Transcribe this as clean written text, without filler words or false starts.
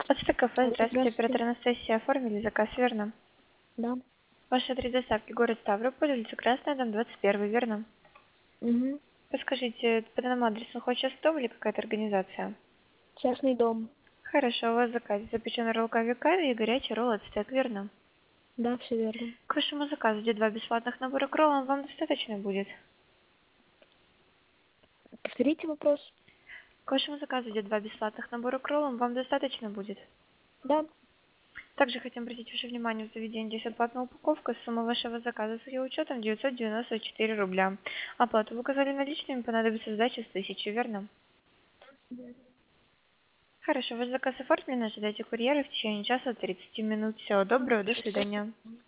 Ацтек кафе, Алло, здравствуйте, здравствуйте. оператор Анастасия, оформили заказ, верно? Да. Ваш адрес доставки город Ставрополь, улица Красная, дом 21, верно? Угу. Подскажите, по данному адресу находится дом или какая-то организация? Частный дом. Хорошо, у вас заказ запеченный ролл кави и горячий ролл ацтек, верно? Да, все верно. К вашему заказу где два бесплатных набора к роллам вам достаточно будет? Повторите вопрос. К вашему заказу где два бесплатных набора к роллам вам достаточно будет? Да. Также хотим обратить ваше внимание, в заведении здесь оплатная упаковка, сумма вашего заказа с ее учетом 994 рубля. Оплату вы указали наличными, понадобится сдача с 1000, верно? Хорошо, ваш заказ оформлен, ожидайте курьера в течение часа 30 минут. Всего доброго, до свидания.